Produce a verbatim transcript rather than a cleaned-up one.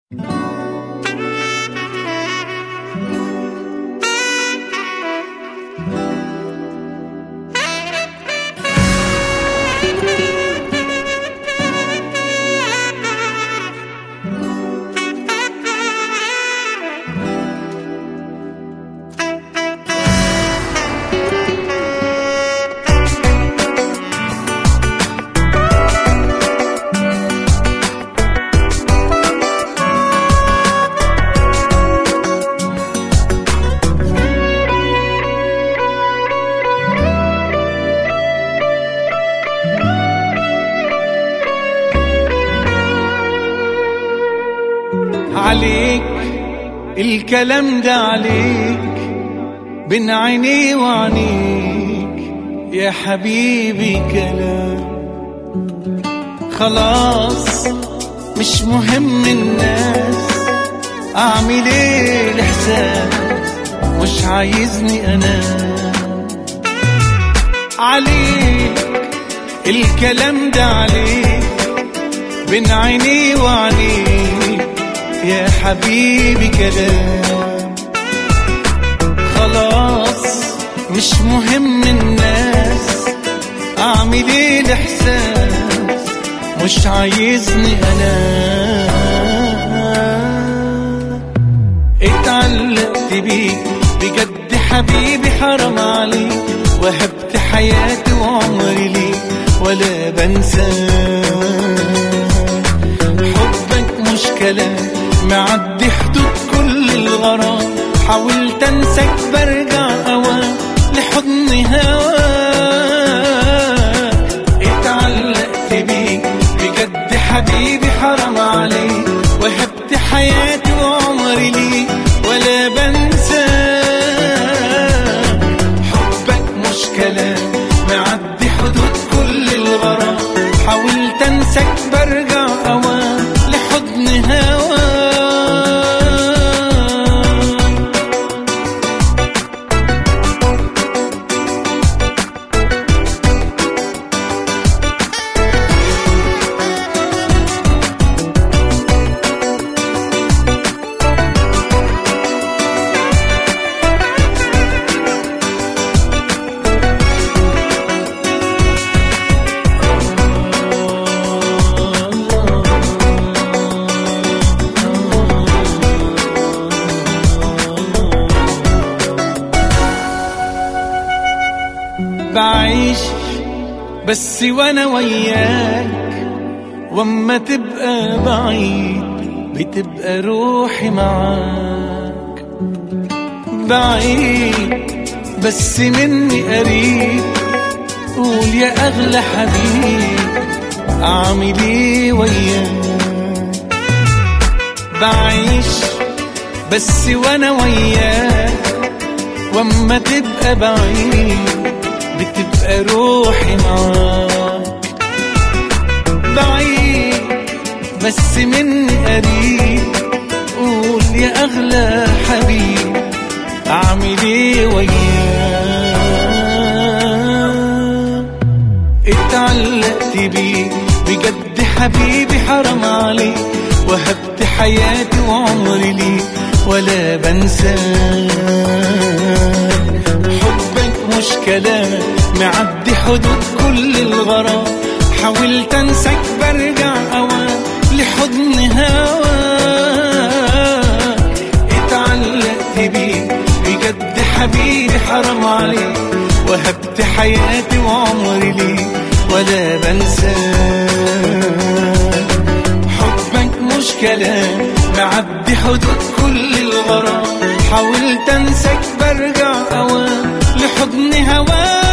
عليك الكلام ده عليك، بين عيني وعنيك يا حبيبي كلام. خلاص مش مهم الناس، اعمل ايه الاحساس مش عايزني انام. عليك الكلام ده عليك، بين عيني وعنيك يا حبيبي كلام. خلاص مش مهم الناس، اعمل ايه الاحساس مش عايزني انام. اتعلقت بيك بجد حبيبي حرام عليك، وهبت حياتي وعمري ليك ولا بنساك. حبك مش كلام معدي حدود كل الغرام، حاولت انساك برجع اوام لحضن هواك. اتعلقت بيك بجد حبيبي حرام عليك، وهبت حياتي وعمري ليك ولا بنساك. حبك مش كلام معدي حدود كل الغرام، حاولت انساك برجع اوام لحضن هواك. بعيش بس وانا وياك، واما تبقى بعيد بتبقى روحي معاك. بعيد بس مني قريب، قول يا اغلى حبيب اعمل ايه وياك. بعيش بس وانا وياك، واما تبقى بعيد بتبقى روحي معاك. بعيد بس مني قريب، قول يا اغلى حبيب اعمل ايه وياك. اتعلقت بيك بجد حبيبي حرام عليك، وهبت حياتي وعمري ليك ولا بنساك. حبك مش كلام معدي حدود كل الغرام، حاولت انساك برجع اوام لحضن هواك. اتعلقت بيك بجد حبيبي حرام عليك، وهبت حياتي وعمري ليك ولا بنساك. حبك مش كلام معدي حدود كل الغرام، حاولت انساك برجع اوام لحضن هواك.